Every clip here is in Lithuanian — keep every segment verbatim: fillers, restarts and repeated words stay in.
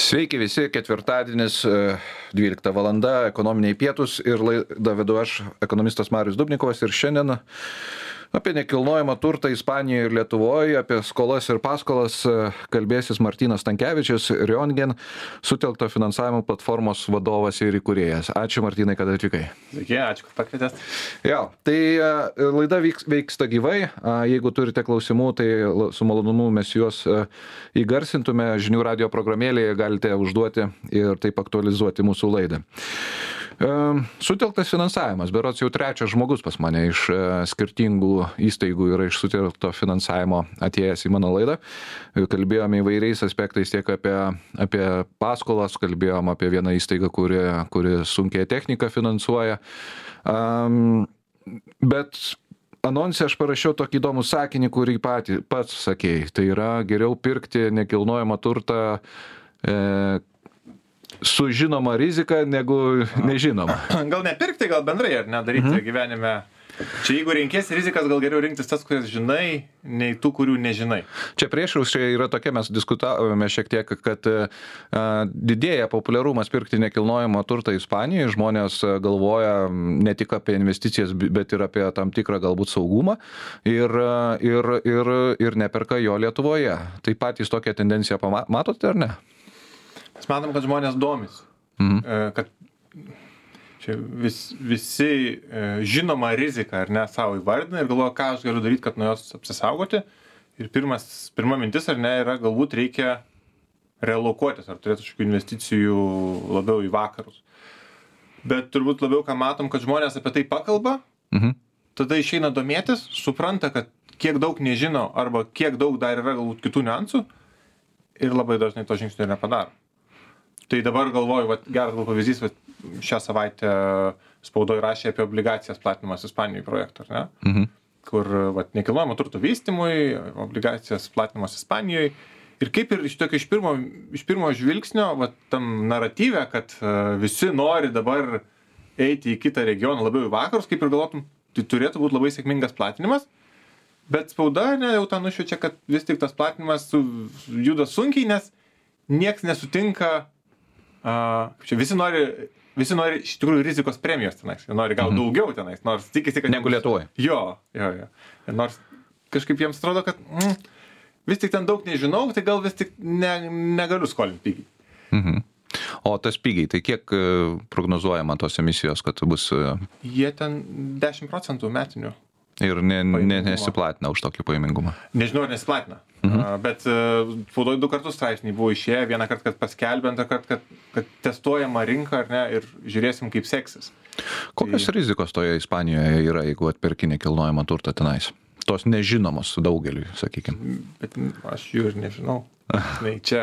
Sveiki visi, ketvirtadienis, dvylikta valanda, ekonominiai pietus ir laidą vedu aš, ekonomistas Marius Dubnikovas, ir šiandien apie nekilnojamą turtą Ispanijoje ir Lietuvoje, apie skolas ir paskolas kalbėsis Martynas Stankevičius, Riongen, sutelkto finansavimo platformos vadovas ir įkūrėjas. Ačiū, Martynai, kad atvykai. Sveiki, ačiū, kad pakvietėt. Jo, tai laida vyks, vyksta gyvai. Jeigu turite klausimų, tai su malonumu mes juos įgarsintume. Žinių radio programėlėje galite užduoti ir taip aktualizuoti mūsų laidą. Sutelktas finansavimas, berods jau trečias žmogus pas mane iš skirtingų įstaigų yra iš sutelkto finansavimo atėjęs į mano laidą. Kalbėjome įvairiais aspektais tiek apie, apie paskolas, kalbėjome apie vieną įstaigą, kuri, kuri sunkiai techniką finansuoja. Um, bet anonse aš parašiau tokį įdomų sakinį, kurį patį, pats sakėjai. Tai yra geriau pirkti nekilnojamą turtą e, su žinoma rizika negu nežinoma. Gal nepirkti, gal bendrai, ar nedaryti mhm. gyvenime. Čia jeigu renkėsi rizikas, gal geriau rinktis tas, kurias žinai, nei tų, kurių nežinai. Čia priešaušrė yra tokia, mes diskutavome šiek tiek, kad a, didėja populiarumas pirkti nekilnojamą turtą Ispanijoje. Žmonės galvoja ne tik apie investicijas, bet ir apie tam tikrą galbūt saugumą ir, ir, ir, ir neperka jo Lietuvoje. Tai patys tokią tendenciją matote, ar ne? Mes matom, kad žmonės domis, mhm. kad čia vis, visi žinoma rizika ar ne savo įvardina ir galvoja, ką aš galiu daryti, kad nuo jos apsisaugoti. Ir pirmas, pirma mintis ar ne yra, galbūt reikia relokuotis ar turėti kažkokių investicijų labiau į vakarus. Bet turbūt labiau, ką matom, kad žmonės apie tai pakalba, mhm. tada išeina domėtis, supranta, kad kiek daug nežino arba kiek daug dar yra galbūt kitų niuansų ir labai dažnai to žingsnio nepadaro. Tai dabar galvoju, vat, geras gal pavyzdys, vat, šią savaitę spaudoje rašė apie obligacijas platinimas Ispanijoje projektą, ar ne? Mhm. Kur vat, nekilnojamo turto vystymui, obligacijas platinimas Ispanijoje. Ir kaip ir iš, tokio, iš, pirmo, iš pirmo žvilgsnio, vat, tam naratyve, kad uh, visi nori dabar eiti į kitą regioną, labiau į vakarus, kaip ir galvotum, tai turėtų būti labai sėkmingas platinimas. Bet spauda ne, jau tą nušviečia, kad vis tik tas platinimas su, juda sunkiai, nes nieks nesutinka. Uh, visi nori, visi nori iš tikrųjų rizikos premijos tenais, jie nori gal mhm. daugiau tenais, nors tikisi, kad... Negu Lietuvoje. Jo, jo, jo. Ir nors kažkaip jiems atrodo, kad mm, vis tik ten daug nežinau, tai gal vis tik ne, negaliu skolinti pigiai. Mhm. O tas pigiai, tai kiek prognozuojama tos emisijos, kad bus... Jie ten dešimt procentų metinių. Ir ne, ne, nesiplatina už tokį paimingumą. Nežinau, ar nesiplatina. Mhm. Uh, bet spaudoje uh, du kartus straipsniai buvo išėję, vieną kartą, kad paskelbė, antrą kartą, kad, kad testuojama rinka, ar ne, ir žiūrėsim, kaip seksis. Kokios tai... rizikos toje Ispanijoje yra, jeigu atperki nekilnojamą turtą tenais? Tos nežinomos daugeliui, sakykime. Bet aš jų ir nežinau. Tai čia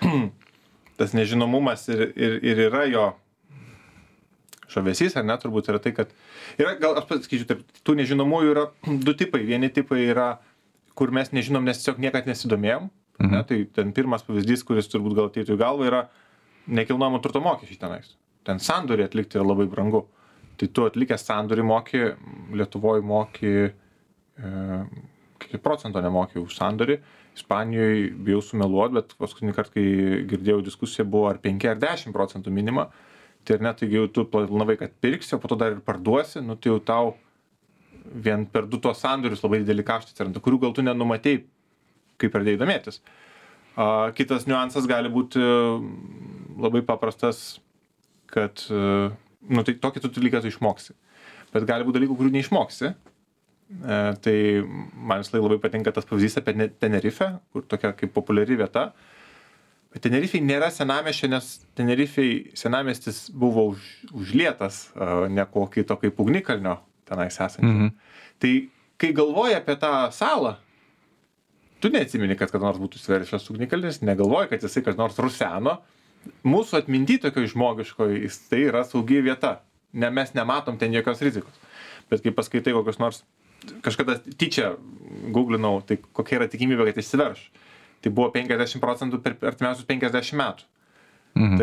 tas nežinomumas ir, ir, ir yra jo žavesys, ar ne, turbūt yra tai, kad yra, gal aš pasakyčiau, taip, tų nežinomųjų yra du tipai. Vieni tipai yra, kur mes nežinom, nes tiesiog niekad nesidomėjom. Mhm. Ne, tai ten pirmas pavyzdys, kuris turbūt gal ateitų į galvą, yra nekilnojamo turto mokesčiai tenais. Ten sandorį atlikti yra labai brangu. Tai tu atlikęs sandorį moki, Lietuvoje moki, e, kiek procento nemoki už sandorį. Ispanijoje bijau sumeluoti, bet paskutinį kartą, kai girdėjau diskusiją, buvo ar penki ar dešimt procentų minima. Tai ir net, taigi jau tu planavai, kad pirksi, o po to dar ir parduosi, nu tai jau tau vien per du tuos sandorius labai didelį kaštą atsiranda, kurių gal tu nenumatei, kai pradėjai domėtis. A, kitas niuansas gali būti labai paprastas, kad, nu tai tokį tu dalyką tu išmoksi. Bet gali būti dalykų, kurių neišmoksi. E, tai man visai labai patinka tas pavyzdys apie Tenerife, kur tokia kaip populiari vieta. Tenerifei nėra senamiesčio, nes Tenerifei senamiestis buvo už, užlietas, ne kokį to kaip ugnikalnio tenais esančio. Mhm. Tai kai galvoji apie tą salą, tu neatsimeni, kad kad nors būtų sverišas ugnikalnis, negalvoji, kad jisai kad nors ruseno. Mūsų atminty tokio žmogiškoji, tai yra saugi vieta. Ne, mes nematom ten jokios rizikos. Bet kai paskaitai kokios nors, kažkada tyčia googlinau, tai kokia yra tikimybė, kad išsiverš. Tai buvo penkiasdešimt procentų per artimiausius penkiasdešimt metų. Mhm.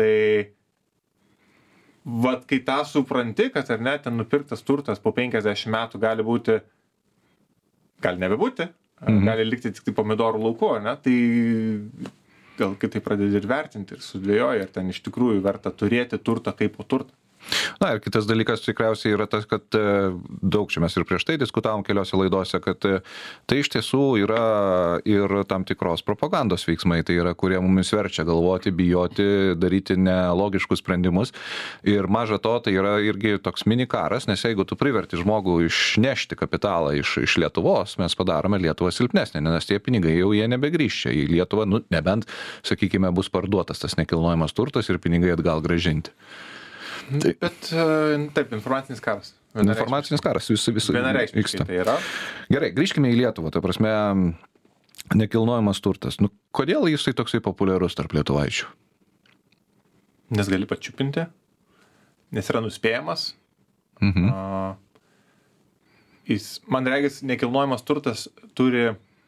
Tai, vat, kai tą supranti, kad ar ne, ten nupirktas turtas po penkiasdešimt metų gali būti, gali nebebūti, mhm. gali likti tik tai pomidorų lauku, ne, tai gal kitai pradedi ir vertinti, ir sudvėjoji, ar ten iš tikrųjų verta turėti turtą kaip po turtą. Na ir kitas dalykas tikriausiai yra tas, kad daug čia mes ir prieš tai diskutavom keliose laidose, kad tai iš tiesų yra ir tam tikros propagandos veiksmai, tai yra, kurie mumis verčia galvoti, bijoti, daryti nelogiškus sprendimus. Ir maža to, tai yra irgi toks mini karas, nes jeigu tu priverti žmogų išnešti kapitalą iš, iš Lietuvos, mes padarome Lietuvą silpnesnę, nes tie pinigai jau jie nebegrįžčia į Lietuvą, nu, nebent, sakykime, bus parduotas tas nekilnojamas turtas ir pinigai atgal grąžinti. Taip. Bet taip, informacinis karas. Informacinis karas visų visų vienareikšmiškai tai yra. Gerai, grįžkime į Lietuvą, ta prasme, nekilnojamas turtas. Nu, kodėl jisai toksai populiarus tarp lietuvaičių? Nes gali pačiupinti, nes yra nuspėjamas. Mhm. Uh, jis, man regis, nekilnojamas turtas turi,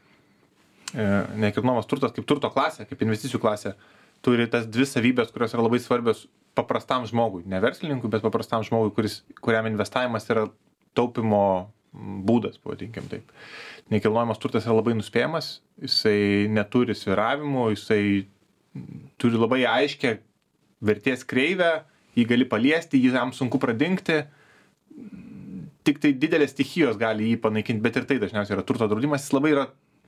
e, nekilnojamas turtas kaip turto klasė, kaip investicijų klasė, turi tas dvi savybės, kurios yra labai svarbios paprastam žmogui, ne verslininkui, bet paprastam žmogui, kuris, kuriam investavimas yra taupimo būdas, pavadinkim taip. Nekilnojamas turtas yra labai nuspėjamas, jisai neturi svyravimų, jisai turi labai aiškę vertės kreivę, jį gali paliesti, jį jam sunku pradingti, tik tai didelės stichijos gali jį panaikinti, bet ir tai dažniausiai yra turto draudimas, jis labai yra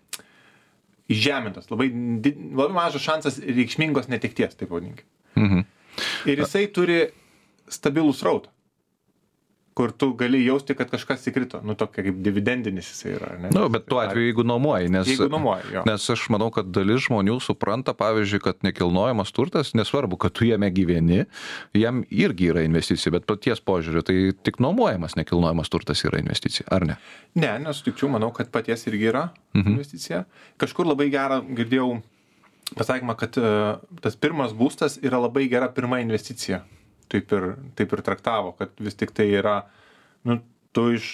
įžemintas, labai, labai mažas šansas reikšmingos netekties, taip pavadinkim. Mhm. Ir jisai turi stabilų srautą, kur tu gali jausti, kad kažkas įkrito. Nu, tokia kaip dividendinis jisai yra. Ne? Nu, bet tuo atveju, jeigu nuomoji, nes, jeigu nuomoji, jo. Nes aš manau, kad dalis žmonių supranta, pavyzdžiui, kad nekilnojamas turtas, nesvarbu, kad tu jame gyveni, jam irgi yra investicija, bet paties požiūriu, tai tik nuomojamas nekilnojamas turtas yra investicija, ar ne? Ne, nesutikčiau, manau, kad paties irgi yra Mhm. investicija. Kažkur labai gerą girdėjau pasakymą, kad uh, tas pirmas būstas yra labai gera pirma investicija. Taip ir, taip ir traktavo, kad vis tik tai yra, nu, tu iš,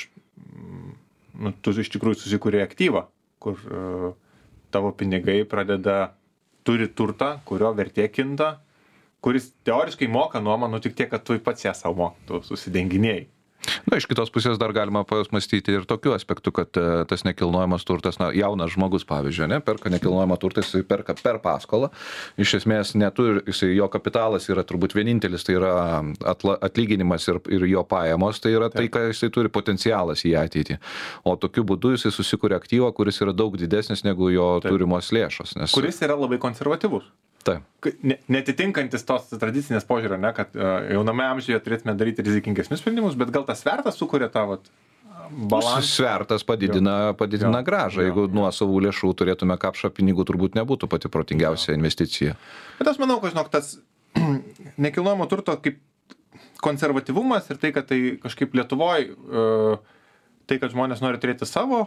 nu, tu iš tikrųjų susikūrė aktyvą, kur uh, tavo pinigai pradeda, turi turtą, kurio vertė kinta, kuris teoriškai moka nuomą, nu tik tiek, kad tu pats ją savo moki, tu susidenginėjai. Na, iš kitos pusės dar galima pasmastyti ir tokiu aspektu, kad uh, tas nekilnojamas turtas, na, jaunas žmogus, pavyzdžiui, ne, perka nekilnojamą turtą, jisai perka per paskolą, iš esmės neturi, jisai, jo kapitalas yra turbūt vienintelis, tai yra atla, atlyginimas ir, ir jo pajamos, tai yra Taip. Tai, ką jisai turi potencialas į ateitį. O tokiu būdu jisai susikuria aktyvą, kuris yra daug didesnis negu jo Taip. Turimos lėšos. Nes... Kuris yra labai konservatyvus. Taip. Netitinkantis tos tradicinės požiūrio, ne, kad uh, jauname amžiuje turėtume daryti rizikingesnius sprendimus, bet gal tas svertas sukuria tą vat, balansą. Svertas padidina, padidina jo. Gražą. Jeigu jo. Nuo savų lėšų turėtume kapšą pinigų, turbūt nebūtų pati protingiausia jo. Investicija. Bet aš manau, kad žinok, tas nekilnojamo turto kaip konservatyvumas ir tai, kad tai kažkaip Lietuvoje, uh, tai, kad žmonės nori turėti savo,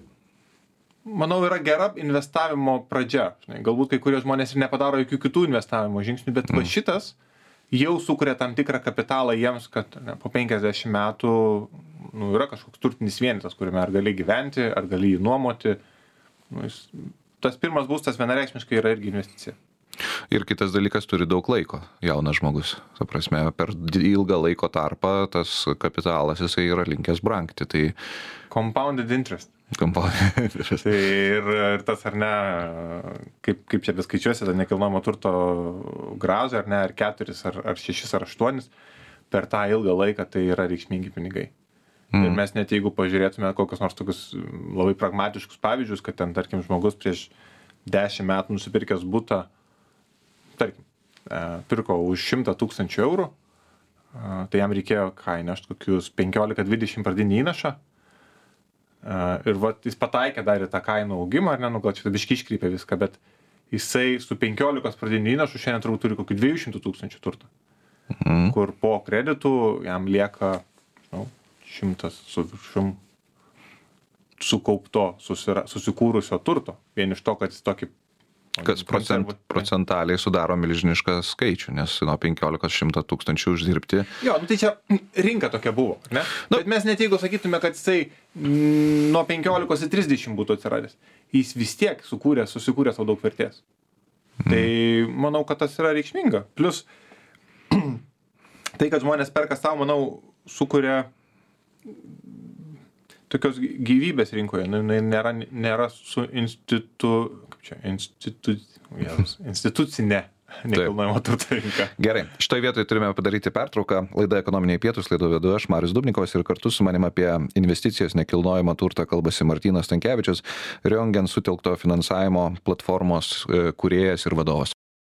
manau, yra gera investavimo pradžia. Žinai, galbūt kai kurie žmonės ir nepadaro jokių kitų investavimo žingsnių, bet mm. va šitas jau sukuria tam tikrą kapitalą jiems, kad ne, po penkiasdešimt metų nu, yra kažkoks turtinis vienetas, kuriame ar gali gyventi, ar gali jį nuomoti. Nu, jis, tas pirmas būstas vienareikšmiškai yra irgi investicija. Ir kitas dalykas, turi daug laiko, jaunas žmogus. Ta prasme, per ilgą laiko tarpą tas kapitalas jisai yra linkęs brangti. Tai... Compounded interest. Compounded interest. Tai ir, ir tas ar ne, kaip, kaip čia beskaičiuosi, tą nekilnojamo turto grąžą, ar ne, ar keturis, ar, ar šešis, ar aštuonis, per tą ilgą laiką tai yra reikšmingi pinigai. Mm. Ir mes net jeigu pažiūrėtume kokius nors tokius labai pragmatiškus pavyzdžius, kad ten, tarkim, žmogus prieš dešimt metų nusipirkęs butą, tarkim, pirko už šimtą tūkstančių eurų, tai jam reikėjo ką įnešti kokius penkiolika dvidešimt pradinį įnašą. Ir vat, jis pataikė dar į tą kainų augimą, ar ne, nu gal čia biškai iškrypė viską, bet jisai su penkiolikos pradinių įnašų šiandien turbūt turi kokį dviejų šimtų tūkstančių turtą, mhm. kur po kreditų jam lieka žinau, šimtas su viršum sukaupto, susira, susikūrusio turto, vien iš to, kad jis tokį kas procent, procentaliai sudaro milžinišką skaičių, nes nuo penkiolikos šimto tūkstančių uždirbti. Jo, nu tai čia rinka tokia buvo, ne? Nu, bet mes net jeigu sakytume, kad jisai nuo penkiolikos iki trisdešimt būtų atsiradęs, jis vis tiek sukūrė, susikūrė savo daug vertės. Mm. Tai manau, kad tas yra reikšminga. Plus, tai, kad žmonės perka savo, manau, sukuria tokios gyvybės rinkoje, nu, nėra, nėra su institu, kaip čia institu, institucinė nekilnojamo turto rinka. Gerai, šitoje vietoje turime padaryti pertrauką. Laida Ekonominiai pietūs, laidą vedu aš, Marius Dubnikovas, ir kartu su manim apie investicijas nekilnojamą turtą kalbasi Martynas Stankevičius, Riongen sutelkto finansavimo platformos kūrėjas ir vadovas.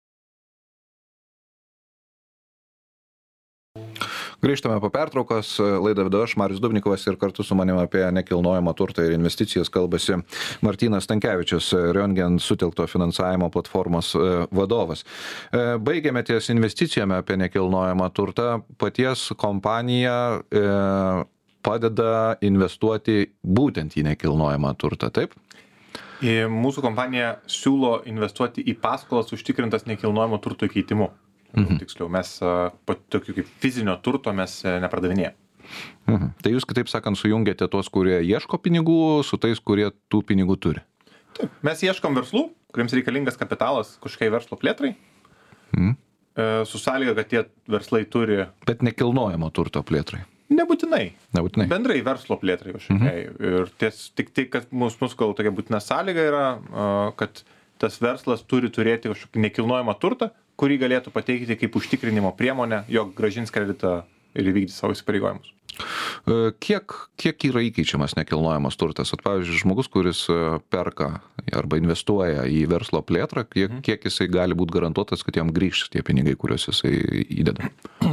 Grįžtame po pertraukos, laidą vedu aš, Marius Dubnikovas, ir kartu su manim apie nekilnojamą turtą ir investicijas kalbasi Martynas Stankevičius, Riongen sutelkto finansavimo platformos vadovas. Baigėme ties investicijame apie nekilnojamą turtą. Paties kompanija padeda investuoti būtent į nekilnojamą turtą, taip? Mūsų kompanija siūlo investuoti į paskolas užtikrintas nekilnojamo turto įkeitimu. Mhm. Tiksliau, mes tokių kaip fizinio turto mes nepardavinėjame. Mhm. Tai jūs, kitaip sakant, sujungiate tuos, kurie ieško pinigų, su tais, kurie tų pinigų turi? Taip, mes ieškom verslų, kuriems reikalingas kapitalas kažkokiai verslo plėtrai, mhm. su sąlyga, kad tie verslai turi... Bet nekilnojamo turto plėtrai? Nebūtinai. Nebūtinai. Bendrai verslo plėtrai kažkokiai. Mhm. Ir ties, tik tai, kad mūsų, mūsų gal tokia būtina sąlyga yra, kad tas verslas turi turėti kažkokį nekilnojamą turtą, kurį galėtų pateikti kaip užtikrinimo priemonę, jog grąžins kreditą ir įvykdys savo įsipareigojimus. Kiek, kiek yra įkeičiamas nekilnojamas turtas? At, pavyzdžiui, žmogus, kuris perka arba investuoja į verslo plėtrą, kiek, mhm. kiek jisai gali būti garantuotas, kad jam grįžs tie pinigai, kuriuos jisai įdeda?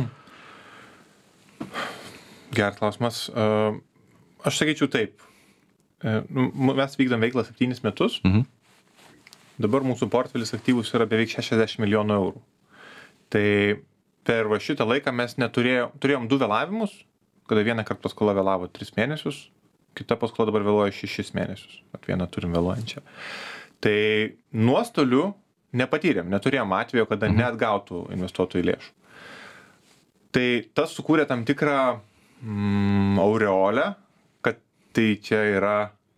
Geras klausimas. Aš sakyčiau taip. Mes vykdom veiklą septynis metus. Mhm. Dabar mūsų portfelis aktyvus yra beveik šešiasdešimt milijonų eurų. Tai per va šitą laiką mes neturėjom, turėjom du vėlavimus, kada vieną kartą paskola vėlavo tris mėnesius, kita paskola dabar vėluoja šešis mėnesius. At vieną turim vėluojančią. Tai nuostolių nepatyrėm, neturėjom atvejo, kada mhm. neatgautų investuotojų lėšų. Tai tas sukūrė tam tikrą mm, aureolę, kad tai čia yra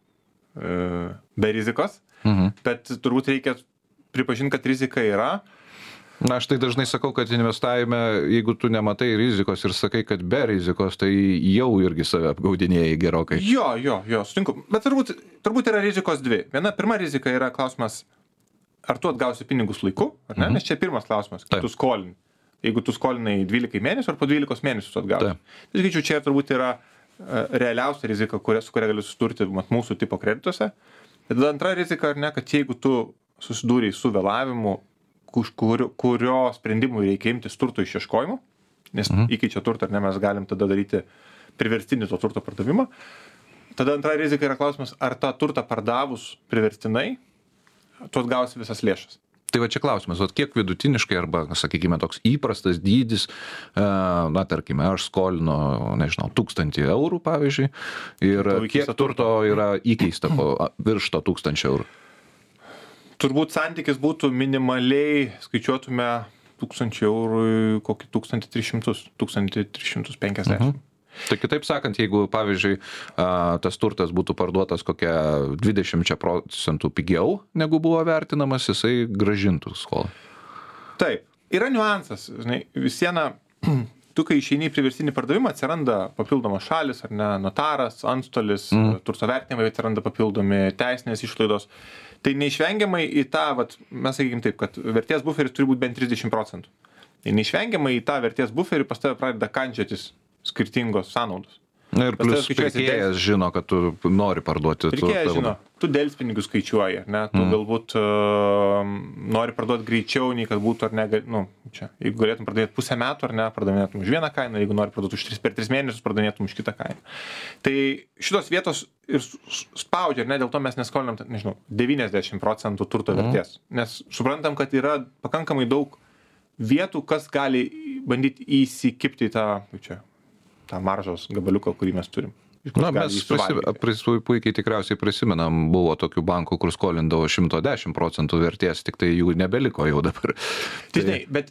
e, be rizikos. Mhm. Bet turbūt reikia pripažinti, kad rizika yra. Na, aš tai dažnai sakau, kad investavime, jeigu tu nematai rizikos ir sakai, kad be rizikos, tai jau irgi save apgaudinėjai gerokai. Jo, jo, jo, sutinku. Bet turbūt, turbūt yra rizikos dvi. Viena, pirma rizika yra klausimas, ar tu atgausi pinigus laiku, ar ne? Mhm. Nes čia pirmas klausimas, kad tu skolini. Jeigu tu skolinai dvylikai mėnesių, ar po dvylikos mėnesių tu atgausi. Tai sakyčiau, čia turbūt yra realiausia rizika, kuria, su kuria gali susidurti mūsų tipo kredituose. Tada antra rizika, ar ne, kad jeigu tu susidūrei su vėlavimu, kurio, kurio sprendimui reikia imtis turto išieškojimo, nes mhm. įkeičia turtą, ar ne, mes galim tada daryti priverstinį to turto pardavimą. Tada antra rizika yra klausimas, ar tą turtą pardavus priverstinai, tu atgausi visas lėšas. Tai va čia klausimas, o kiek vidutiniškai arba, sakykime, toks įprastas dydis, na, tarkime, aš skolinu, nežinau, tūkstantį eurų, pavyzdžiui, ir kiek turto yra įkeista po virš to tūkstančio eurų? Turbūt santykis būtų minimaliai, skaičiuotume tūkstančių eurų kokį tūkstantį tris šimtus, tūkstantį tris šimtus penkiasdešimt. Mhm. Tai kitaip sakant, jeigu, pavyzdžiui, tas turtas būtų parduotas kokia dvidešimt procentų pigiau, negu buvo vertinamas, jisai grąžintų skolą. Taip, yra niuansas. Žinai, visiena, tu, kai išeini į priverstinį pardavimą, atsiranda papildomos šalis, ar ne, notaras, antstolis, mm. turto vertinimai atsiranda papildomi, teisinės išlaidos. Tai neišvengiamai į tą, vat, mes sakykim taip, kad vertės buferis turi būti bent trisdešimt procentų. Tai neišvengiamai į tą vertės buferį pas tave pradeda kandžiotis skirtingos sąnaudos. Na ir plus pirkėjas žino, kad tu nori parduoti. Pirkėjas žino, tu delspinigius skaičiuoji, ne? Tu mm. galbūt uh, nori parduoti greičiau, nei kad būtų, ar ne, nu, čia, jeigu galėtum parduoti pusę metų, ar ne, pardavinėtum už vieną kainą, jeigu nori parduoti už tris, per tris mėnesius, pardavinėtum už kitą kainą. Tai šitos vietos ir spaudžia, ar ne, dėl to mes neskolinam, nežinau, devyniasdešimt procentų turto mm. vertės. Nes suprantam, kad yra pakankamai daug vietų, kas gali bandyti įsikipti į tą, čia, tą maržos gabaliuką, kurį mes turim. Na, mes prisi, pris, puikiai tikriausiai prisimenam, buvo tokių bankų, kur skolindavo šimtas dešimt procentų vertės, tik tai jų nebeliko jau dabar. Tai, tai... bet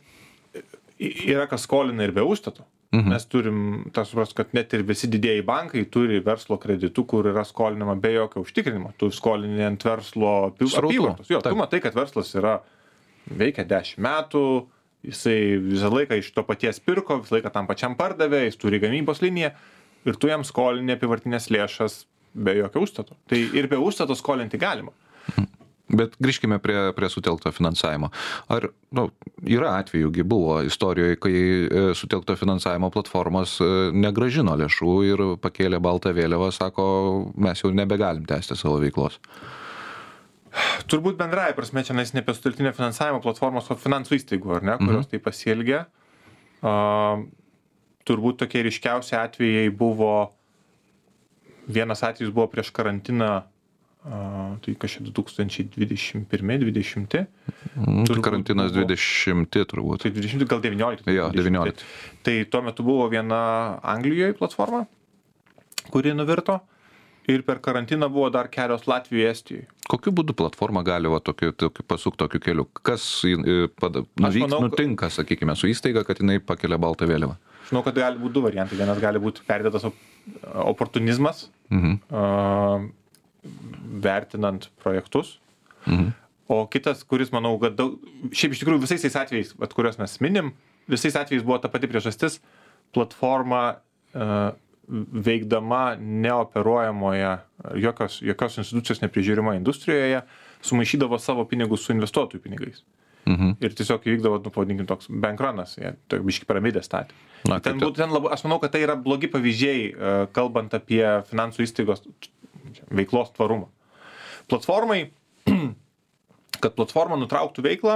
yra kas skolina ir be užstato. Mhm. Mes turim tą suprast, kad net ir visi didieji bankai turi verslo kreditų, kur yra skolinama be jokio užtikrinimo. Tu skolini ant verslo apyvartos. Jo, tu matai, kad verslas yra veikia dešimt metų, jisai visą laiką iš to paties pirko, visą laiką tam pačiam pardavė, jis turi gamybos liniją ir tu jam skolini apyvartinės lėšas be jokio užstato. Tai ir be užstato skolinti galima. Bet grįžkime prie, prie sutelkto finansavimo. Ar nu, yra atvejų, buvo istorijoje, kai sutelkto finansavimo platformos negrąžino lėšų ir pakėlė baltą vėliavą, sako, mes jau nebegalim tęsti savo veiklos? Turbūt bendrai prasme, čia ne apie sutelktinio finansavimo platformos, o finansų įstaigų, ar ne, kurios mhm. tai pasielgia. Uh, turbūt tokie ryškiausi atvejai buvo, vienas atvejis buvo prieš karantiną, Uh, tai kažkaip du tūkstančiai dvidešimt pirmi dvidešimti Mm, tai karantinas dvidešimti turbūt. Tai dvidešimti, gal devyniolikti. Jo, devyniolikti. Tai tuo metu buvo viena Anglijoje platforma, kuri nuvirto ir per karantiną buvo dar kelios Latvijoje, Estijoje. Kokiu būdu platforma gali va, tokiu, tokiu, pasukti tokiu keliu? Kas pada, nuvyks, manau, nutinka, sakykime, su įstaiga, kad jinai pakelia baltą vėliavą? Žinau, kad gali būti du variantai. Vienas gali būti perdėtas oportunizmas. Mhm. Uh, vertinant projektus, mhm. o kitas, kuris, manau, kad daug, šiaip iš tikrųjų visais tais atvejais, vat, kuriuos mes minim, visais atvejais buvo ta pati priežastis, platforma uh, veikdama neoperuojamoje, jokios, jokios institucijos neprižiūrima industrijoje, sumaišydavo savo pinigus su investuotojų pinigais. Mhm. Ir tiesiog įvykdavo, nu, pavadinkim, toks bankranas, jie tokia biški piramidė statė. Na, ten būtų, ten labai, aš manau, kad tai yra blogi pavyzdžiai, uh, kalbant apie finansų įstaigos veiklos tvarumą. Platformai, kad platforma nutrauktų veiklą,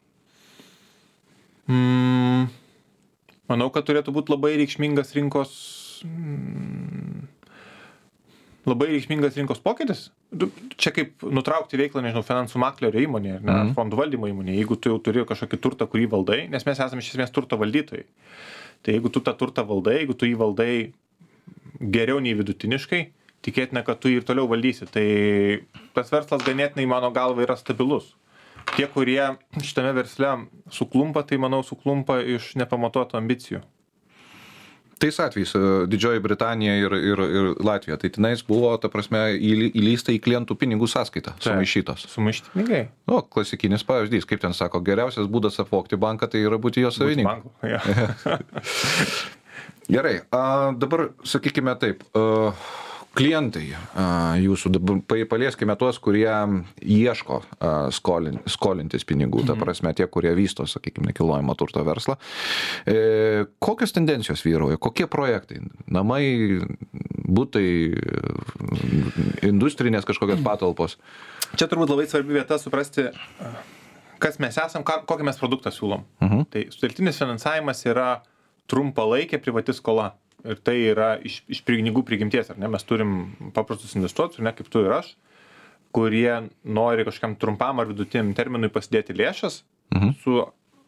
mm, manau, kad turėtų būti labai reikšmingas rinkos, mm, labai reikšmingas rinkos pokytis. Čia kaip nutraukti veiklą, nežinau, finansų maklerio įmonė, ne, mm. fondų valdymo įmonė, jeigu tu jau turi kažkokį turtą, kurį valdai, nes mes esame iš esmės turto valdytojai. Tai jeigu tu tą turtą valdai, jeigu tu jį valdai geriau nei vidutiniškai, tikėtina, kad tu jį ir toliau valdysi. Tai tas verslas ganėtinai, mano galva, yra stabilus. Tie, kurie šitame versle suklumpa, tai, manau, suklumpa iš nepamatuotų ambicijų. Tais atvejais Didžioji Britanija ir, ir, ir Latvija, tai tenais buvo, ta prasme, įlysta į klientų pinigų sąskaitą, sumaišytos. Sumaišyti pinigai. O, klasikinis pavyzdys, kaip ten sako, geriausias būdas apvogti banką, tai yra būti jo savininku. Ja. Gerai, a, dabar sakykime taip, a, klientai jūsų, palieskime tuos, kurie ieško skolin, skolintis pinigų, ta prasme, tie, kurie vysto, sakykime, nekilnojamo turto verslą. E, kokios tendencijos vyrauja? Kokie projektai? Namai, butai, industrinės kažkokios patalpos? Čia turbūt labai svarbi vieta suprasti, kas mes esam, kokį mes produktą siūlom. Uh-huh. Tai sutelktinis finansavimas yra trumpalaikė privati skola. Ir tai yra iš, iš pinigų prigimties, ar ne? Mes turim paprastus investuotojus, ne, kaip tu ir aš, kurie nori kažkam trumpam ar vidutiniam terminui pasidėti lėšas mhm. su,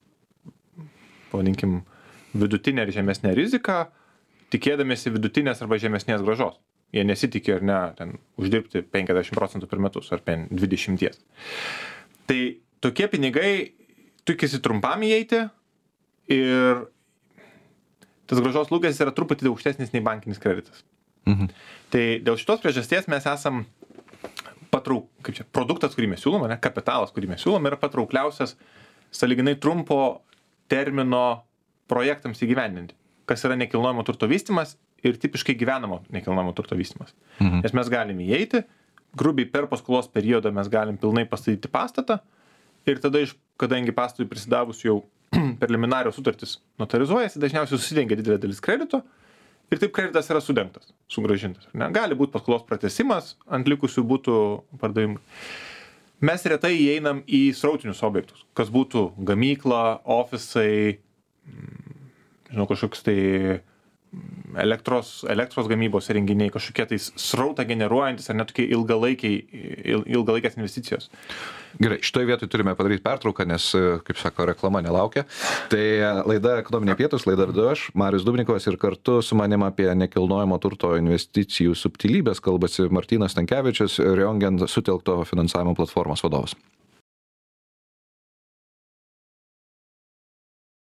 pavadinkim, vidutinė ir žemesnė rizika, tikėdamėsi vidutinės arba žemesnės grąžos. Jie nesitikė, ar ne, ten uždirbti penkiasdešimt procentų per metus ar dvidešimt. Tai tokie pinigai tikisi trumpam įeiti ir tas grąžos lūkestis yra truputį aukštesnis nei bankinis kreditas. Mhm. Tai dėl šitos priežasties mes esam patrauk, kaip čia, produktas, kurį mes siūlome, ne, kapitalas, kurį mes siūlome, yra patraukliausias sąlyginai trumpo termino projektams įgyvendinti, kas yra nekilnojamo turto vystymas ir tipiškai gyvenamo nekilnojamo turto vystymas. Mhm. Nes mes galim įeiti, grubiai per paskolos periodą mes galim pilnai pastatyti pastatą ir tada, iš, kadangi pastatui prisidavus jau preliminarios sutartys notarizuojasi, dažniausiai susidengia didelė dalis kredito ir taip kreditas yra sudengtas, sugrąžintas. Ne? Gali būti paskolos pratęsimas ant likusių butų pardavimų. Mes retai įeinam į srautinius objektus, kas būtų gamykla, ofisai, žinau, kažkoks tai elektros, elektros gamybos renginiai, kažkokie tai srautą generuojantis ar net tokie ilgalaikiai, il, ilgalaikės investicijos. Gerai, šitoje vietoje turime padaryti pertrauką, nes, kaip sako, reklama nelaukia. Tai laida Ekonominiai pietūs, laida vedu aš, Marius Dubnikovas, ir kartu su manim apie nekilnojamo turto investicijų subtilybės kalbasi Martynas Stankevičius, Riongen sutelkto finansavimo platformos vadovas.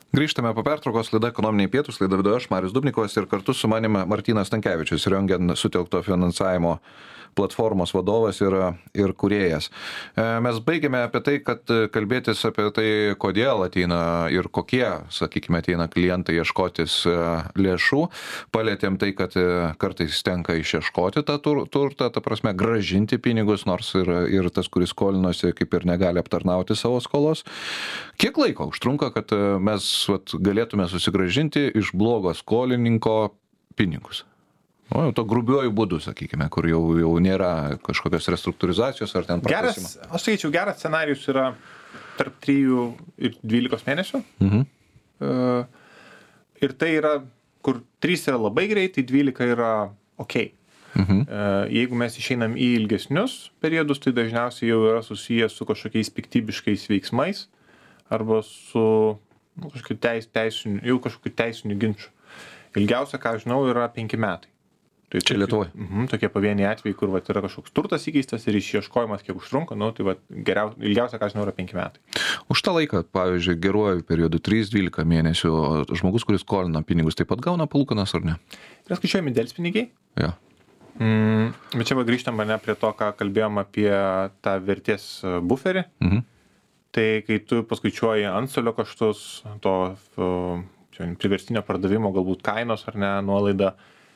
Grįžtame po pertraukos, laida Ekonominiai pietūs, laida vedu aš, Marius Dubnikovas, ir kartu su manimi Martynas Stankevičius, Riongen sutelkto finansavimo platformos vadovas ir, ir kūrėjas. Mes baigėme apie tai, kad kalbėtis apie tai, kodėl ateina ir kokie, sakykime, ateina klientai ieškotis lėšų. Palėtėm tai, kad kartais tenka išieškoti tą tur, turtą, ta prasme, gražinti pinigus, nors ir, ir tas, kuris skolinosi, kaip ir negali aptarnauti savo skolos. Kiek laiko užtrunka, kad mes vat, galėtume susigražinti iš blogo skolininko pinigus? O, jau to grubiuoju būdu, sakykime, kur jau, jau nėra kažkokios restruktūrizacijos ar ten pratęsimo. Geras, aš sakyčiau, geras scenarijus yra tarp trijų ir dvylikos mėnesių. Mhm. Uh, ir tai yra, kur trys yra labai greitai, dvylika yra ok. Mhm. Uh, jeigu mes išeinam į ilgesnius periodus, tai dažniausiai jau yra susijęs su kažkokiais piktybiškais veiksmais arba su nu, kažkokiu teis, teisiniu, jau kažkokiu teisiniu ginču. Ilgiausia, ką žinau, yra penki metai. Tai čia Lietuvoje. Mhm, tokie pavieniai atvejai, kur vat, yra kažkoks turtas įkeistas ir išieškojimas kiek užtrunka, nu, tai vat, geriau, ilgiausia, ką žinau, yra penki metai. Už tą laiką, pavyzdžiui, geruoju periodu trys dvylika mėnesių, žmogus, kuris skolina pinigus, taip pat gauna palūkanas ar ne? Yra skaičiuojami delspinigiai. Ja. Mm, bet čia va grįžtam mane prie to, ką kalbėjom apie tą vertės buferį. Mhm. Tai kai tu paskaičiuoji antstolio kaštus, to čia, priverstinio pardavimo galbūt kainos ar ne, nuolaida,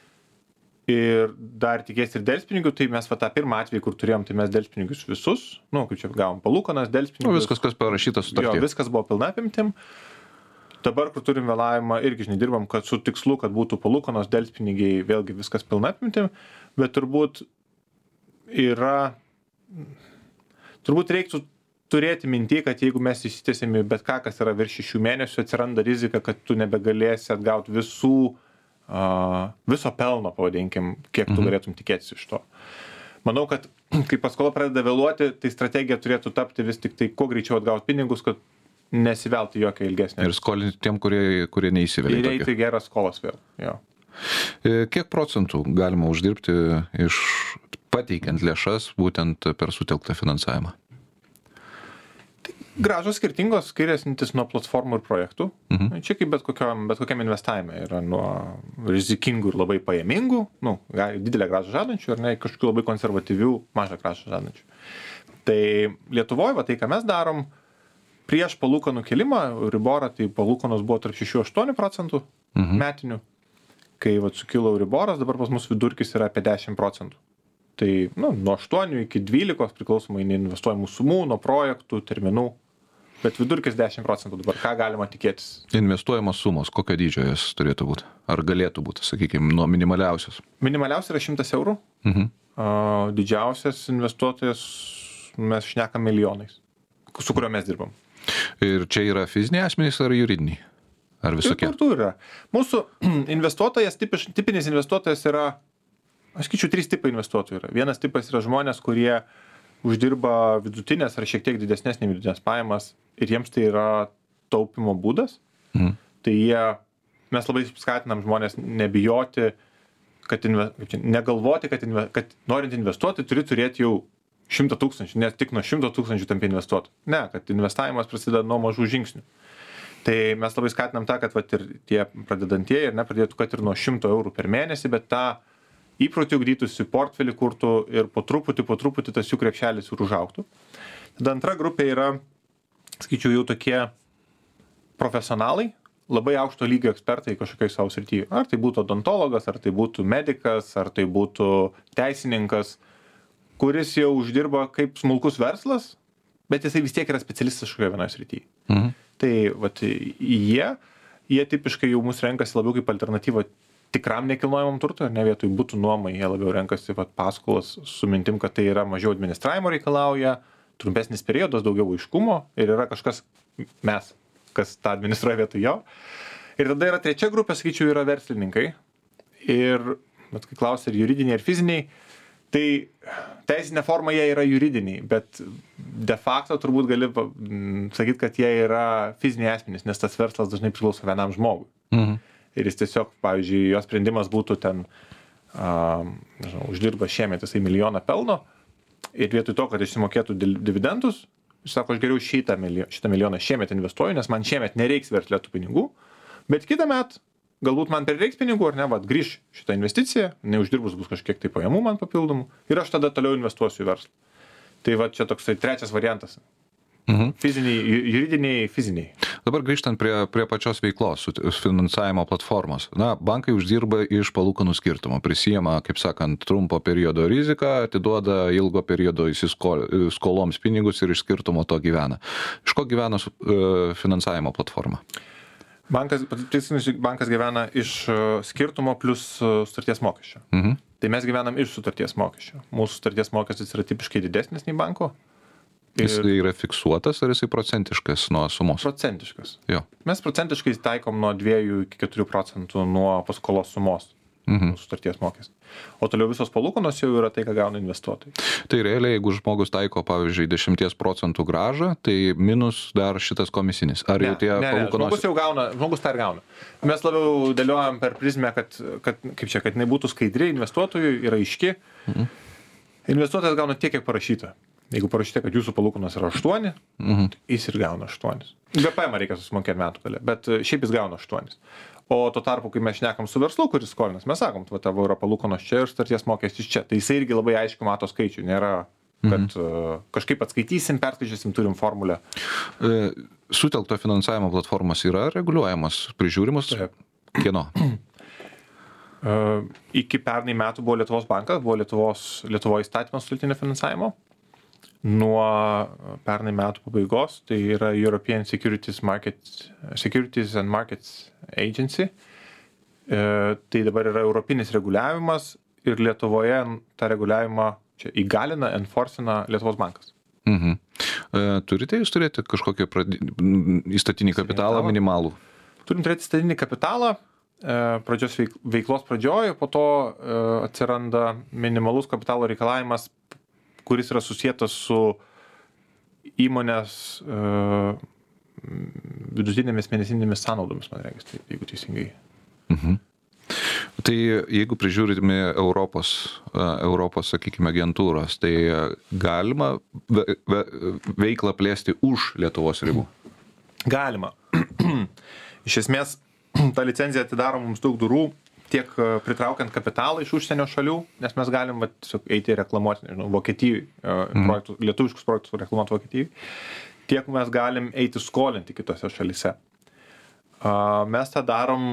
ir dar tikės ir delspinigių, tai mes va tą pirmą atvejį, kur turėjom, tai mes delspinigius visus, nu, kaip čia gavom palūkanas, delspinigius. Nu, viskas, kas parašyta sutartyje. Jo, viskas buvo pilna apimtim. Dabar, kur turim vėlavimą, irgi, žinai, dirbam, kad su tikslu, kad būtų palūkanos, delspinigiai, vėlgi viskas pilna apimtim, bet turbūt yra, turbūt reiktų turėti minty, kad jeigu mes įsitęsime bet ką, kas yra virš šešių mėnesių, atsiranda rizika, kad tu nebegalėsi atgauti visų Uh, viso pelno, pavadinkim, kiek tu galėtum tikėtis iš to. Manau, kad kai paskola pradeda vėluoti, tai strategija turėtų tapti vis tik tai kuo greičiau atgauti pinigus, kad nesivelti jokią ilgesnę. Ir skolinti tiem, kurie, kurie neįsivelia. Ir eiti geras skolas vėl. Jo. Kiek procentų galima uždirbti iš pateikiant lėšas būtent per sutelktą finansavimą? Grąžos skirtingos, skiriasintis nuo platformų ir projektų. Mhm. Čia kaip bet kokiam, bet kokiam investavime yra nuo rizikingų ir labai pajamingų, nu, didelę grąžą žadančių ir ne kažkokių labai konservatyvių, mažą grąžą žadančių. Tai Lietuvoje, va, tai ką mes darom, prieš palūkanų kelimą, Euriborą, tai palūkanos buvo tarp šešių aštuonių procentų Mhm. metinių. Kai va, sukilo Euriboras, dabar pas mus vidurkis yra apie dešimt procentų. Tai nu, nuo aštuonių iki dvylikos priklausomai nuo investuojamų sumų, nuo projektų, terminų. Bet vidurkis dešimt procentų dabar. Ką galima tikėtis? Investuojamos sumos, kokio dydžio jas turėtų būti? Ar galėtų būti, sakykime, nuo minimaliausios? Minimaliausia yra šimtas eurų. Mhm. O didžiausias investuotojas mes šnekam milijonais, su kuriuo mes dirbam. Ir čia yra fiziniai asmenys ar juridiniai? Ar visokie? Ir kartu yra. Mūsų investuotojas, tipiš, tipinis investuotojas yra, aš skaičiu, trys tipai investuotojų yra. Vienas tipas yra žmonės, kurie uždirba vidutinės ar šiek tiek didesnės nei vidutinės pajamas ir jiems tai yra taupimo būdas. Mhm. Tai jie, mes labai skatinam žmonės nebijoti, kad inve, negalvoti, kad, inve, kad norint investuoti turi turėti jau šimtą tūkstančių, nes tik nuo šimto tūkstančių tampi investuotų. Ne, kad investavimas prasideda nuo mažų žingsnių. Tai mes labai skatinam tą, kad vat, ir tie pradedantieji ir nepradėtų, kad ir nuo šimto eurų per mėnesį, bet tą įprotį ugdytųsi, portfelį kurtų ir po truputį, po truputį tas jų krepšelis ir užaugtų. Tada antra grupė yra, skaičiu, jau tokie profesionalai, labai aukšto lygio ekspertai kažkokioj savo srityje. Ar tai būtų odontologas, ar tai būtų medikas, ar tai būtų teisininkas, kuris jau uždirba kaip smulkus verslas, bet jisai vis tiek yra specialistas kažkokioje vienoje srityje. Mhm. Tai vat, jie, jie tipiškai jau mus renkasi labiau kaip alternatyvą tikram nekilnojamam turtui, ar ne vietoj būtų nuomai, jie labiau renkasi vat, paskolas su mintim, kad tai yra mažiau administravimo reikalauja, trumpesnis periodas, daugiau aiškumo ir yra kažkas mes, kas tą administruoja vietoj jo. Ir tada yra trečia grupė, sakyčiau, yra verslininkai. Ir, bet kai klausia, ir juridiniai, ir fiziniai, tai teisinė forma jie yra juridiniai, bet de facto turbūt gali sakyti, kad jie yra fiziniai asmenys, nes tas verslas dažnai priklauso vienam žmogui. Mhm. Ir jis tiesiog, pavyzdžiui, jo sprendimas būtų ten, uh, nežinau, uždirba šiemet jisai milijoną pelno ir vietoj to, kad išsimokėtų dividendus, Jis sako, aš geriau šitą milijoną, šitą milijoną šiemet investuoju, nes man šiemet nereiks verslė tų pinigų, bet kitą metą galbūt man prireiks pinigų, ar ne, vat grįš šitą investiciją, neuždirbus bus kažkiek tai pajamų man papildomų ir aš tada toliau investuosiu į verslą. Tai va čia toksai trečias variantas. Mhm. Fiziniai, juridiniai, fiziniai. Dabar grįžtant prie, prie pačios veiklos, finansavimo platformos. Na, bankai uždirba iš palūkanų skirtumo, prisijama, kaip sakant, trumpo periodo riziką, atiduoda ilgo periodo skoloms pinigus ir iš skirtumo to gyvena. Iš ko gyvena finansavimo platforma? Bankas, bankas gyvena iš skirtumo plus sutarties mokesčio. Mhm. Tai mes gyvenam iš sutarties mokesčio. Mūsų sutarties mokestis yra tipiškai didesnis nei banko. Ir jis yra fiksuotas ar jisai procentiškas nuo sumos? Procentiškas. Jo. Mes procentiškai taikom nuo dviejų iki keturių procentų nuo paskolos sumos. Mhm. Sutarties mokestį. O toliau visos palūkanos jau yra tai, ką gauna investuotojai. Tai realiai, jeigu žmogus taiko, pavyzdžiui, dešimties procentų grąžą, tai minus dar šitas komisinis. Ar ne, jau tie ne, palūkanos... Ne, žmogus jau gauna, žmogus tą ir gauna. Mes labiau dėliojam per prizmę, kad, kad, kaip čia, kad jinai būtų skaidri, investuotojui yra aiški. Mhm. Investuotojas gauna tiek, kiek parašyta. Jeigu parašyte, kad jūsų palūkanos yra aštuoni, mhm. jis ir gauna aštuonis. G P M reikia susimokėti metų gale, bet šiaip jis gauna aštuonis. O tuo tarpu, kai mes šnekam su verslu, kuris skolinas, mes sakom, va tavo yra palūkanos čia ir sutarties mokestis čia. Tai jisai irgi labai aiškiai mato skaičių, nėra, kad mhm. uh, kažkaip atskaitysim, perskaičiuosim, turim formulę. E, sutelkto finansavimo platformos yra reguliuojamos, prižiūrimos? Taip. Kieno? Uh, iki pernai metų buvo Lietuvos bankas, buvo Lietuvos, Lietuvoje įstatymas sutelktinio finansavimo. Nuo pernai metų pabaigos, tai yra European Securities, Market, Securities and Markets Agency. E, tai dabar yra europinis reguliavimas ir Lietuvoje tą reguliavimą čia įgalina, enforcina Lietuvos bankas. Mhm. E, turite jūs turėti kažkokį pradi... įstatinį kapitalą minimalų? Turim turėti įstatinį kapitalą. E, pradžios veik... veiklos pradžioje, po to e, atsiranda minimalus kapitalo reikalavimas, kuris yra susijęs su įmonės uh, vidutinėmis mėnesinėmis sąnaudomis, man reikia, taip, jeigu teisingai. Mhm. Tai jeigu prižiūrime Europos, uh, Europos, sakykime, agentūros, tai galima ve, ve, veiklą plėsti už Lietuvos ribų? Galima. Iš esmės, ta licencija atidaro mums daug durų, tiek pritraukiant kapitalą iš užsienio šalių, nes mes galim va, tiesiog eiti reklamuoti, nežinau, Vokietijai, mm. projektų, lietuviškus projektus reklamuoti Vokietijai, tiek mes galim eiti skolinti kitose šalyse. Mes tą darom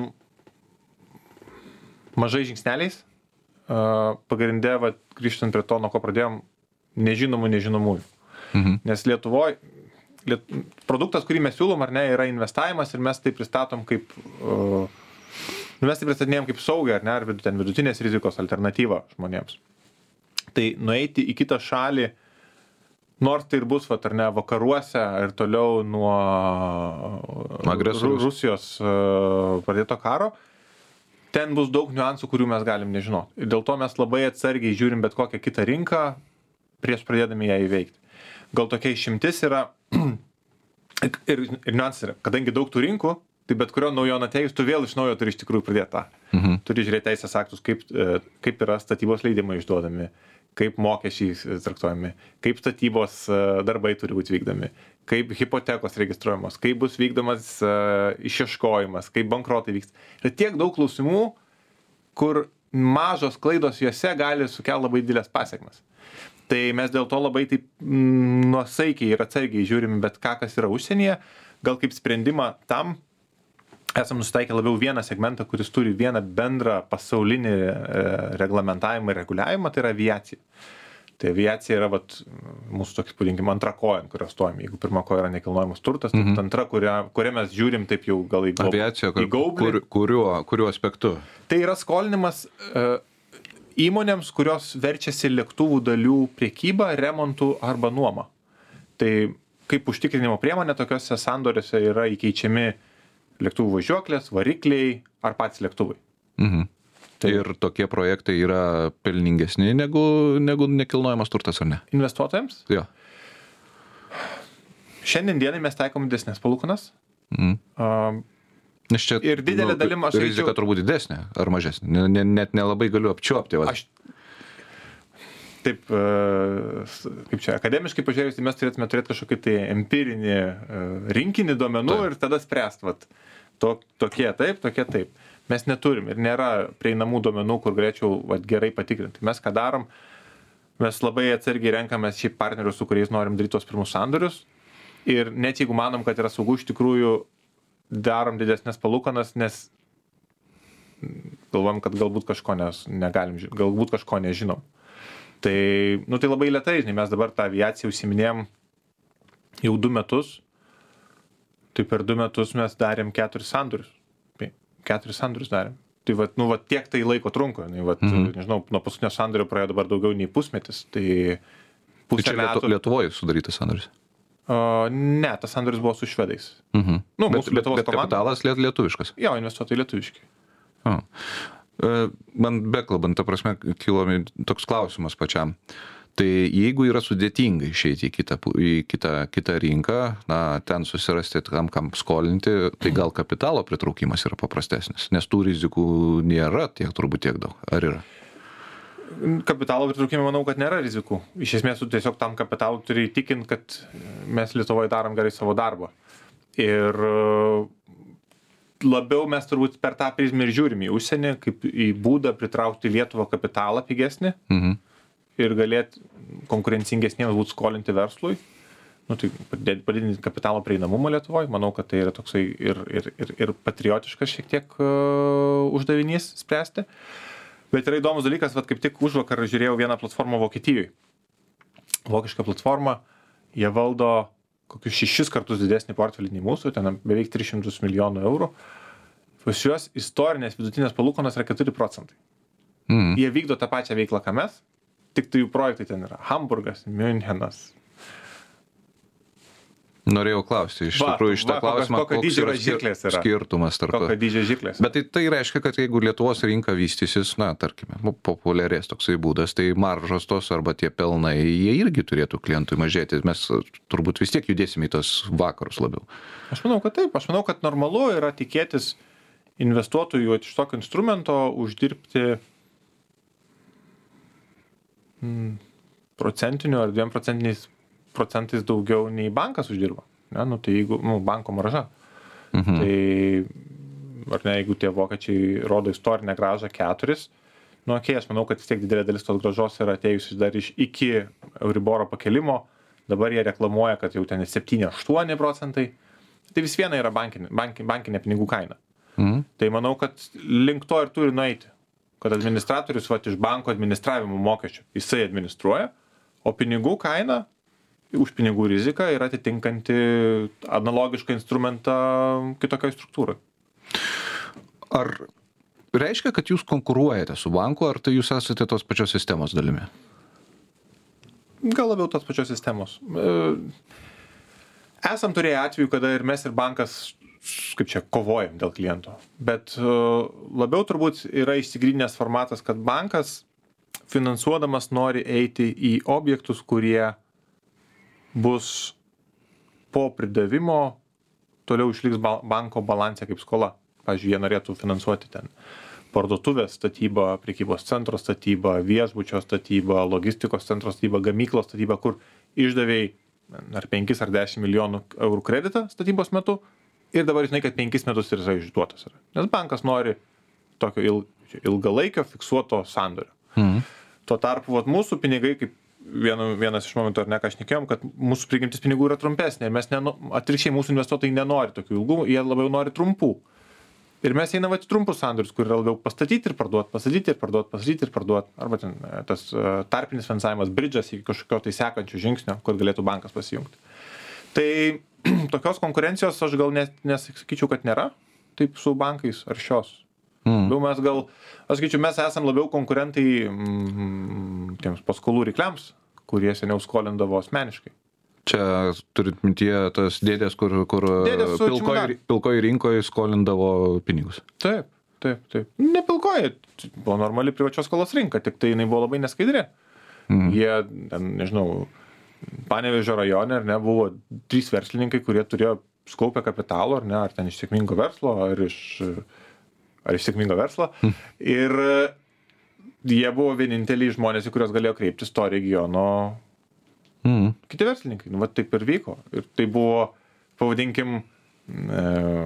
mažai žingsneliais, pagrindė, va, grįžtant prie to, nuo ko pradėjom, nežinomų, nežinomųjų. Mhm. Nes Lietuvoje, liet, produktas, kurį mes siūlom, ar ne, yra investavimas ir mes tai pristatom kaip... Uh, Nu, mes tai pristatinėjom kaip saugę, ar ne, ar ten vidutinės rizikos alternatyvą žmonėms. Tai nueiti į kitą šalį, nors tai ir bus, va, ar ne, vakaruose ir toliau nuo Agresorius. Rusijos uh, pradėto karo, ten bus daug niuansų, kurių mes galim nežinoti. Ir dėl to mes labai atsargiai žiūrim bet kokią kitą rinką, prieš pradėdami ją įveikti. Gal tokia išimtis yra, ir, ir niuansas yra, kadangi daug tų rinkų, tai bet kurio naujojo atėjus, tu vėl iš naujo turi iš tikrųjų pradėti tą. Mhm. Turi žiūrėti teisės aktus, kaip, kaip yra statybos leidimai išduodami, kaip mokesčiai traktuojami, kaip statybos darbai turi būti vykdomi, kaip hipotekos registruojamos, kaip bus vykdomas uh, išieškojimas, kaip bankrotai vyksta. Yra tiek daug klausimų, kur mažos klaidos juose gali sukelti labai didelės pasiekmes. Tai mes dėl to labai taip mm, nuosaikiai ir atsargiai žiūrim bet ką, kas yra užsienyje, gal kaip sprendimą tam, esam nusitaikę labiau vieną segmentą, kuris turi vieną bendrą pasaulinį e, reglamentavimą ir reguliavimą, tai yra aviacija. Tai aviacija yra vat, mūsų toks, pavadinkim, antra koja, ant kurios stojame. Jeigu pirma koja yra nekilnojamas turtas, tai mm-hmm. antra, kurią, kurią mes žiūrim taip jau gal į gaublį. Aviacija, kur, kur, kuriuo, kuriuo aspektu? Tai yra skolinimas e, įmonėms, kurios verčiasi lėktuvų dalių priekybą, remontų arba nuomą. Tai kaip užtikrinimo priemonė tokiuose sandoriuose yra įkeičiami lėktuvų važiuoklės, varikliai ar patys lėktuvai. Mhm. Tai ir tokie projektai yra pelningesni negu, negu nekilnojamas turtas, ar ne? Investuotojams? Jo. Šiandien dienai mes taikom didesnės palūkanas. Mhm. Um, Nes čia ir didelė nu, dalim aš rizika eičiau... turbūt didesnė ar mažesnė. Ne, net nelabai galiu apčiuopti. Va. Aš... taip, kaip čia, akademiškai pažiūrėjus, tai mes turėtume turėti kažkokį tai empirinį rinkinį duomenų taip. Ir tada spręst, vat, to, tokie taip, tokie taip. Mes neturim ir nėra prieinamų duomenų, kur galėčiau vat, gerai patikrinti. Mes ką darom, mes labai atsargiai renkamės šiaip partnerius, su kuriais norim daryti tos pirmus sandorius. Ir net jeigu manom, kad yra saugu, iš tikrųjų darom didesnės palūkanas, nes galvojam, kad galbūt kažko nes, negalim, galbūt kažko nežinom. Tai, nu, tai labai lėtai, žinai, mes dabar tą aviaciją užsiminėjom jau du metus, tai per du metus mes darėm keturis sandorius. Keturis sandorius darėm. Tai vat, nu, vat tiek tai laiko trunko. Nu, vat, mm-hmm. Nežinau, nuo paskutinio sandorio praėjo dabar daugiau nei pusmetis. Tai pusę tai čia metų... Lietuvoje sudarytas sandoris? O, ne, tas sandoris buvo su švedais. Mhm. Nu, bet, bet, bet kapitalas lietuviškas? Jo, investuotojai lietuviški. O. Man bekalbant, ta prasme, kilo toks klausimas pačiam. Tai jeigu yra sudėtinga išeiti į kitą, į kitą, kitą rinką, na, ten susirasti tam, kam skolinti, tai gal kapitalo pritraukimas yra paprastesnis, nes tų rizikų nėra tiek, turbūt tiek daug. Ar yra? Kapitalo pritraukime manau, kad nėra rizikų. Iš esmės, tu tiesiog tam kapitalu turi įtikinti, kad mes Lietuvoje darom gerai savo darbą. Ir labiau mes turbūt per tą prizmę ir žiūrim į užsienį, kaip į būdą pritraukti Lietuvą kapitalą pigesnį mhm. ir galėti konkurencingesniems būti skolinti verslui. Nu, tai padidinti kapitalo prieinamumą Lietuvoje. Manau, kad tai yra toksai ir, ir, ir, ir patriotiškas šiek tiek uh, uždavinys spręsti. Bet yra įdomus dalykas, vat, kaip tik užvakar žiūrėjau vieną platformą Vokietijoje. Vokiška platforma, jie valdo kokius šešis kartus didesnį portfelį nei mūsų, ten beveik tris šimtus milijonų eurų. Pas juos istorinės vidutinės palūkanos yra keturi procentai. Mm. Jie vykdo tą pačią veiklą, ką mes, tik tai jų projektai ten yra Hamburgas, Münchenas. Norėjau klausti, iš va, tikrųjų šitą va, klausimą, koks yra žirklės yra skirtumas tarp. Kokio dydžio žirklės. Bet tai, tai reiškia, kad jeigu Lietuvos rinka vystysis, na, tarkime, populiarės toksai būdas, tai maržos tos arba tie pelnai, jie irgi turėtų klientui mažėti. Mes turbūt vis tiek judėsime į tos vakarus labiau. Aš manau, kad taip. Aš manau, kad normalu yra tikėtis investuotojų iš tokio instrumento uždirbti mm, procentinių ar dviem procentiniais procentais daugiau nei bankas uždirba. Ne? Nu, tai jeigu, nu, banko marža. Mhm. Tai, ar ne, jeigu tie vokiečiai rodo istorinę grąžą keturis, nu, okei, okay, aš manau, kad vis tiek didelė dalis tos grąžos yra atėjusi dar iš iki Euriboro pakelimo, dabar jie reklamuoja, kad jau ten septyni aštuoni procentai. Tai vis viena yra bankinė, bankinė, bankinė pinigų kaina. Mhm. Tai manau, kad link to ir turi nueiti, kad administratorius va, iš banko administravimo mokesčių jisai administruoja, o pinigų kaina už pinigų riziką yra atitinkanti analogišką instrumentą kitokioj struktūrai. Ar reiškia, kad jūs konkuruojate su banku, ar tai jūs esate tos pačios sistemos dalimi? Gal labiau tos pačios sistemos. Esam turėję atvejų, kada ir mes ir bankas, kaip čia, kovojam dėl kliento. Bet labiau turbūt yra išsigrynęs formatas, kad bankas finansuodamas nori eiti į objektus, kurie bus po pridavimo toliau išliks banko balanse kaip skola. Pavyzdžiui, jie norėtų finansuoti ten parduotuvės statybą, prekybos centro statybą, viešbučio statybą, logistikos centro statybą, gamyklos statybą, kur išdavėjai ar penkis ar dešimt milijonų eurų kreditą statybos metu ir dabar žinai, kad penkis metus ir yra išduotas. Nes bankas nori tokio il, ilgalaikio fiksuoto sandorio. Mhm. Tuo tarpu vat, mūsų pinigai kaip Vienu, vienas iš momentų, ar ne, ką aš nekėjom, kad mūsų prigimtis pinigų yra trumpesnė. Mes neno, atvirkščiai mūsų investuotojai nenori tokių ilgų, jie labiau nori trumpų. Ir mes einame į trumpus sandorius, kur yra labiau pastatyti ir parduoti, pastatyti ir parduoti, pastatyti ir parduoti. Arba ten tas tarpinis finansavimas, bridžas iki kažkokio tai sekančio žingsnio, kur galėtų bankas pasijungti. Tai tokios konkurencijos aš gal nes, nesakyčiau, kad nėra, taip su bankais ar šios. Mm. Mes gal, aš skaičiu, mes esam labiau konkurentai mm, tiems paskolų reikliams, kurie seniau skolindavo asmeniškai. Čia turit mintyje tas dėdės, kur, kur pilkoj, pilkoj rinkoje skolindavo pinigus. Taip, taip, taip. Ne pilkoji, buvo normali privačios skolos rinka, tik tai jinai buvo labai neskaidri. Mm. Jie, ten, nežinau, Panevėžio rajone, ar ne, buvo trys verslininkai, kurie turėjo skaupę kapitalo, ar ne, ar ten iš sėkmingo verslo, ar iš... ar iš sėkmingo verslo. Hmm. Ir jie buvo vieninteliai žmonės, į kuriuos galėjo kreiptis to regiono Mm. kiti verslininkai. Nu, va taip ir vyko. Ir tai buvo, pavadinkim, e,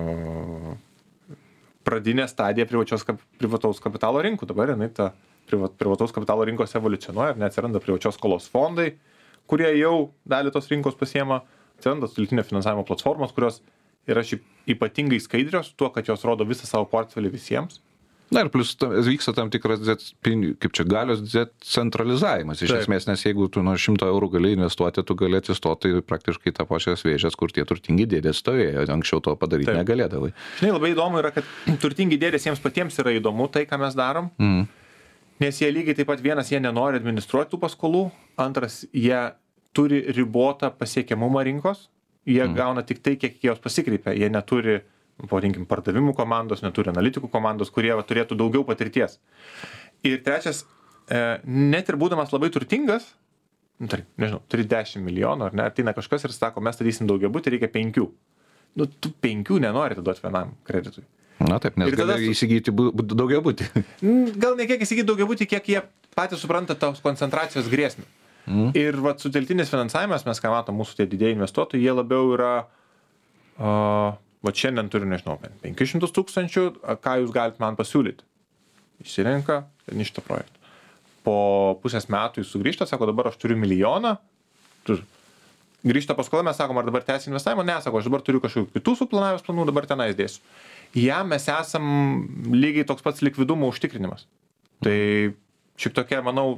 pradinė stadija privačios, privataus kapitalo rinkų. Dabar jinai ta privat, privataus kapitalo rinkos evoliucionuoja ir neatsiranda privačios skolos fondai, kurie jau dalį tos rinkos pasiema. Atsiranda sutelktinio finansavimo platformos, kurios yra šiaip ypatingai skaidrios, tuo, kad jos rodo visą savo portfelį visiems. Na ir plus tam, vyksta tam tikras, kaip čia, galios decentralizavimas iš Taip. esmės, nes jeigu tu nuo šimto eurų gali investuoti, tu gali atsistoti praktiškai tą pačias vėžės, kur tie turtingi dėdės stovėjo, anksčiau to padaryti Taip. negalėdavai. Žinai, labai įdomu yra, kad turtingi dėdės jiems patiems yra įdomu tai, ką mes darom, Mm. nes jie lygiai taip pat vienas, jie nenori administruoti tų paskolų, antras, jie turi ribotą pasiekiamumą rinkos, jie mm. gauna tik tai, kiek jos pasikreipia, jie neturi, pavadinkim, pardavimų komandos, neturi analitikų komandos, kurie va, turėtų daugiau patirties. Ir trečias, e, net ir būdamas labai turtingas, nu, tai, nežinau, turi dešimt milijonų, ar ne, ateina kažkas ir sako, mes statysim daugiabutį, reikia penkių. Nu, tu penkių nenori duoti vienam kreditui. Na taip, nes Ir tada gali su- įsigyti bu- bu- daugiabutį. Gal ne kiek įsigyti daugiabutį, kiek jie patys supranta tos koncentracijos grėsmę. Mm. Ir vat sutelktinis finansavimas, mes ką matom, mūsų tie didėjai investuotojai, jie labiau yra, uh, va šiandien turiu, nežinau, penkis šimtus tūkstančių, a, ką jūs galite man pasiūlyti. Išsirenka ir ništa projektą. Po pusės metų jūs sugrįžta, sako, dabar aš turiu milijoną. Tu grįžta paskola, mes sakom, ar dabar tęsi investavimą? Ne, sako, aš dabar turiu kažkokių kitų suplanavęs planų, dabar tenais dėsiu. Jam mes esam lygiai toks pats likvidumo užtikrinimas. Tai šiek tokia, manau,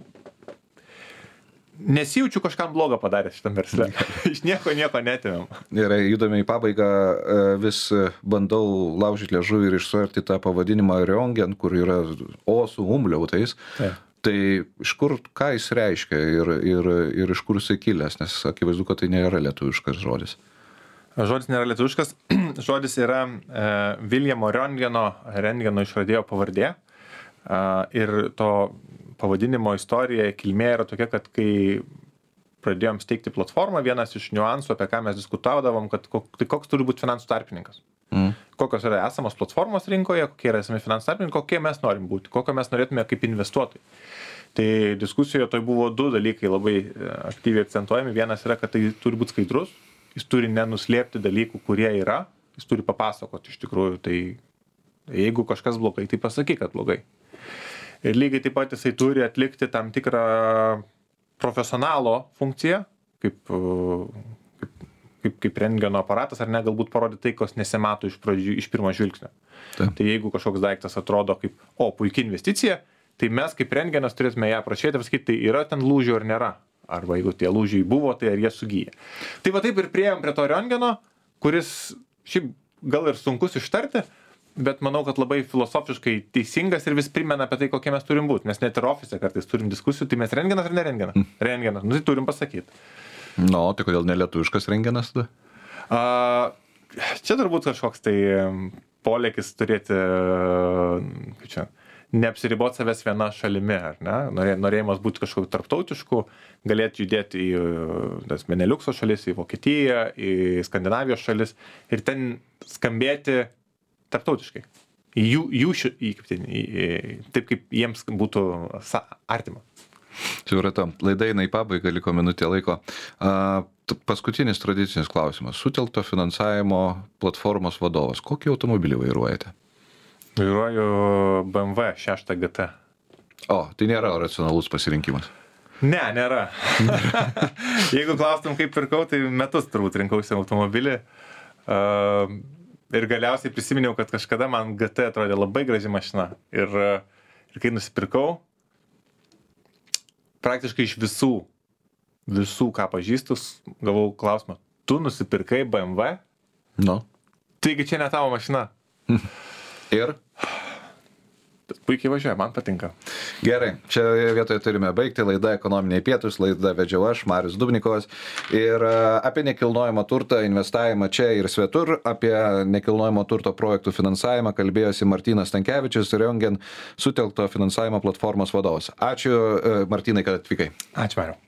nesijaučiu kažkam blogą padaręs šitam versle. Iš nieko nieko netimėm. Gerai, judame į pabaigą, e, vis e, bandau laužyti liežuvį ir išsuarti tą pavadinimą Riongen, kur yra O su umliautais. Taip. Tai iš kur, ką jis reiškia ir, ir, ir iš kur jisai kilęs, nes akivaizdu, kad tai nėra lietuviškas žodis. Žodis nėra lietuviškas, žodis yra e, Viljamo Röntgeno, Röntgeno išradėjo pavardė. E, ir to pavadinimo istorija, kilmė yra tokia, kad kai pradėjom steigti platformą, vienas iš niuansų, apie ką mes diskutaudavom, kad kok, tai koks turi būti finansų tarpininkas. Mm. Kokios yra esamos platformos rinkoje, kokie yra esami finansų tarpininkai, kokie mes norim būti, kokio mes norėtume kaip investuotojai. Tai diskusijoje tai buvo du dalykai labai e, aktyviai akcentuojami. Vienas yra, kad tai turi būti skaidrus, jis turi nenuslėpti dalykų, kurie yra, jis turi papasakoti iš tikrųjų. Tai jeigu kažkas blogai, tai pasakyk, kad blogai. Ir lygiai taip pat jisai turi atlikti tam tikrą profesionalo funkciją, kaip, kaip, kaip, kaip rentgeno aparatas, ar ne, galbūt parodyti tai, kas nesimato iš, pradžių, iš pirmo žvilgsnio. Taip. Tai jeigu kažkoks daiktas atrodo kaip, o, puikia investicija, tai mes kaip rentgenas turėtume ją aprašyti ir pasakyti, tai yra ten lūžių ar nėra. Arba jeigu tie lūžiai buvo, tai ar jie sugyja. Tai va taip ir priėjom prie to rentgeno, kuris šiaip gal ir sunkus ištarti, bet manau, kad labai filosofiškai teisingas ir vis primena apie tai, kokie mes turim būti. Nes net ir ofise kartais turim diskusijų, tai mes rentgenas ar ne rentgenas? Mm. Rentgenas, nu tai turim pasakyti. No, tai kodėl nelietuviškas rengenas tada? A, čia turbūt kažkoks tai polėkis turėti, kaip čia, neapsiriboti savęs viena šalimi, ar ne? Norė, norėjimas būti kažkokiu tarptautišku, galėti judėti į tas Beneliukso šalis, į Vokietiją, į Skandinavijos šalis ir ten skambėti tarptautiškai. Jų, jų ši, į, kaip ten, į, taip, kaip jiems būtų sa, artima. Supratau, laida eina į pabaigą, liko minutė laiko. A, paskutinis tradicinis klausimas. Sutelkto finansavimo platformos vadovas. Kokį automobilį vairuojate? Vairuoju B M W šeštą G T. O, tai nėra racionalus pasirinkimas. Ne, nėra. Jeigu klaustum, kaip pirkau, tai metus turbūt rinkausi automobilį. Uh, ir galiausiai prisiminiau, kad kažkada man G T atrodė labai graži mašina. Ir, ir kai nusipirkau, praktiškai iš visų, visų, ką pažįstus, gavau klausimą, tu nusipirkai B M W? Nu. Taigi čia ne tavo mašina. Ir? Puikiai važiuoja, man patinka. Gerai, čia vietoje turime baigti. Laida Ekonominiai pietūs, laida vedžiau aš, Marius Dubnikovas. Ir apie nekilnojamo turtą, investavimą čia ir svetur, apie nekilnojamo turto projektų finansavimą kalbėjosi Martynas Stankevičius, Röntgen sutelkto finansavimo platformos vadovas. Ačiū, Martynai, kad atvykai. Ačiū, Mariau.